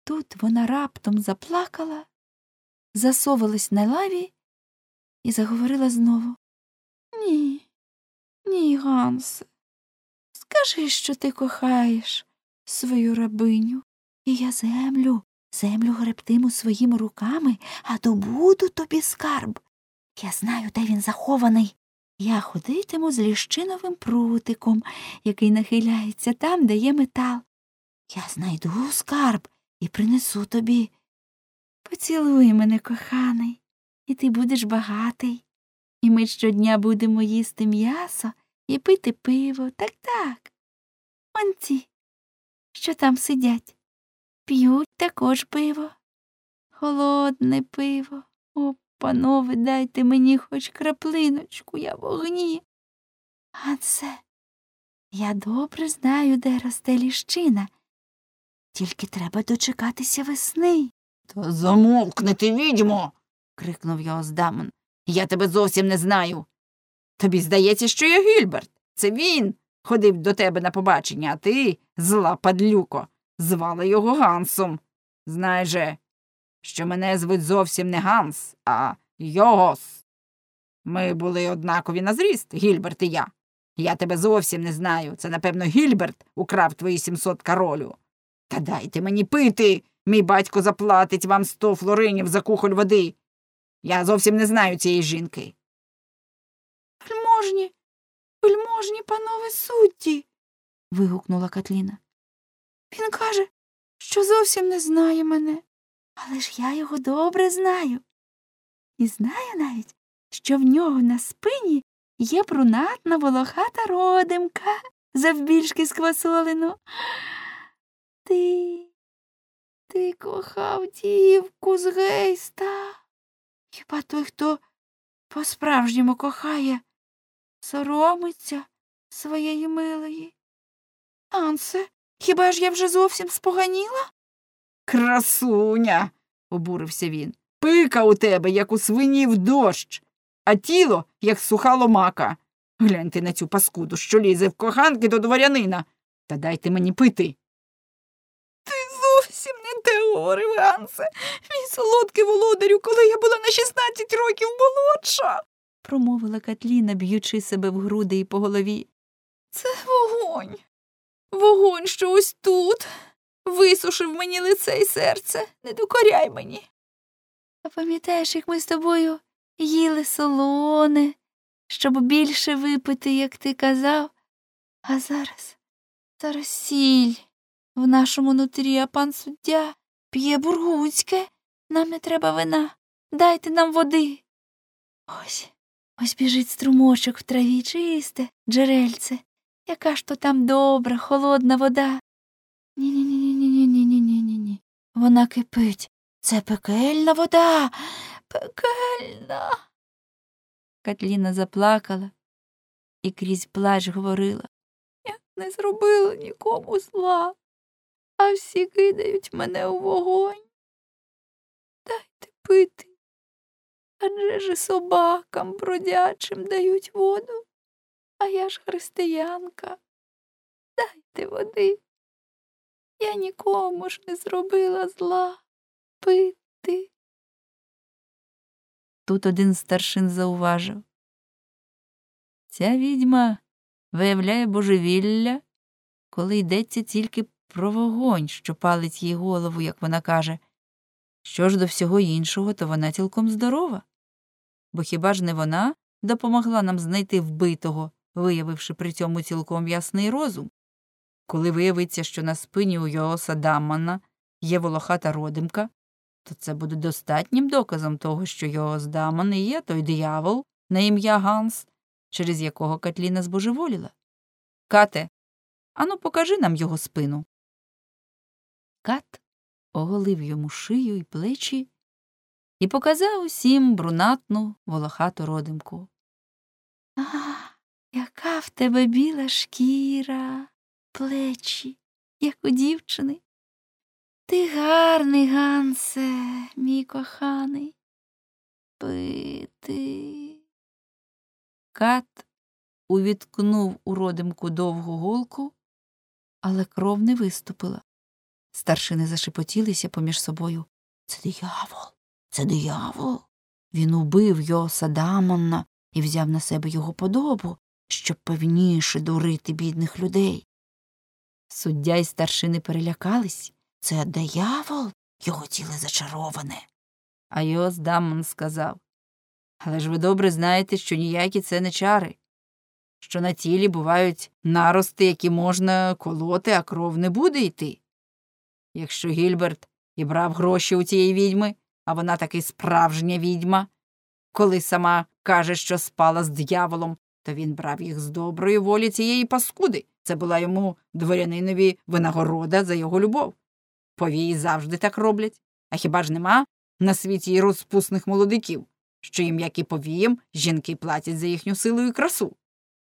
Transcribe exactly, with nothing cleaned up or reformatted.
Тут вона раптом заплакала, засовалась на лаві і заговорила знову. Ні, ні, Гансе, скажи, що ти кохаєш свою рабиню, і я землю, землю гребтиму своїми руками, а добуду тобі скарб. Я знаю, де він захований. Я ходитиму з ліщиновим прутиком, який нахиляється там, де є метал. Я знайду скарб і принесу тобі. Поцілуй мене, коханий, і ти будеш багатий. І ми щодня будемо їсти м'ясо і пити пиво. Так-так. Он ці, що там сидять, п'ють також пиво. Холодне пиво. О, панове, дайте мені хоч краплиночку, я в огні. Гансе, я добре знаю, де росте ліщина. Тільки треба дочекатися весни. — Та замовкни ти, відьмо! — крикнув його Оздаман. — Я тебе зовсім не знаю. Тобі здається, що я Гільберт. Це він ходив до тебе на побачення, а ти, зла падлюко, звала його Гансом. Знай же, що мене звуть зовсім не Ганс, а Йогос. Ми були однакові на зріст, Гільберт і я. Я тебе зовсім не знаю. Це, напевно, Гільберт украв твої сімсот каролю. Та дайте мені пити. Мій батько заплатить вам сто флоринів за кухоль води. Я зовсім не знаю цієї жінки. Вельможні, вельможні панове судді, вигукнула Катліна. Він каже, що зовсім не знає мене, але ж я його добре знаю. І знаю навіть, що в нього на спині є брунатна волохата родимка, завбільшки з квасолину. Ти, ти кохав дівку з Гейста. Хіба той, хто по-справжньому кохає, соромиться своєї милої? Ансе, хіба ж я вже зовсім споганіла? Красуня, обурився він. Пика у тебе, як у свині в дощ, а тіло, як суха ломака. Гляньте на цю паскуду, що лізе в коханки до дворянина. Та дайте мені пити. Ти зовсім не те говорив, Гансе, мій солодкий володарю, коли я була на шістнадцять років молодша, промовила Катліна, б'ючи себе в груди і по голові. Це вогонь. Вогонь, що ось тут висушив мені лице й серце. Не докоряй мені. А пам'ятаєш, як ми з тобою їли солоне, щоб більше випити, як ти казав? А зараз, зараз сіль в нашому нутрі, а пан суддя п'є бургундське. Нам не треба вина. Дайте нам води. Ось, ось біжить струмочок в траві, чисте джерельце. Яка ж то там добра, холодна вода. Ні-ні-ні-ні-ні-ні-ні-ні-ні. Вона кипить. Це пекельна вода. Пекельна. Катліна заплакала і крізь плач говорила. Я не зробила нікому зла, а всі кидають мене у вогонь. Дайте пити. Адже ж собакам бродячим дають воду, а я ж християнка. Дайте води. Я нікому ж не зробила зла. Пити. Тут один з старшин зауважив. Ця відьма виявляє божевілля, коли йдеться тільки про вогонь, що палить їй голову, як вона каже. Що ж до всього іншого, то вона цілком здорова. Бо хіба ж не вона допомогла нам знайти вбитого, виявивши при цьому цілком ясний розум? Коли виявиться, що на спині у Йооса Даммана є волохата родимка, то це буде достатнім доказом того, що Йоос Дамман і є той диявол на ім'я Ганс, через якого Катліна збожеволіла. Кате, ану покажи нам його спину. Кат оголив йому шию й плечі і показав усім брунатну волохату родимку. А, яка в тебе біла шкіра, плечі, як у дівчини. Ти гарний, Гансе, мій коханий. Пити. Кат увіткнув у родимку довгу голку, але кров не виступила. Старшини зашепотілися поміж собою. Це диявол, це диявол. Він убив Йоса Дамона і взяв на себе його подобу, щоб певніше дурити бідних людей. Суддя й старшини перелякались. Це диявол, його тіло зачароване. А Йос Дамон сказав: але ж ви добре знаєте, що ніякі це не чари, що на тілі бувають нарости, які можна колоти, а кров не буде йти. Якщо Гільберт і брав гроші у цієї відьми, а вона таки справжня відьма, коли сама каже, що спала з дияволом, то він брав їх з доброї волі цієї паскуди. Це була йому дворянинові винагорода за його любов. Повії завжди так роблять. А хіба ж нема на світі й розпусних молодиків, що їм, як і повіям, жінки платять за їхню силу і красу?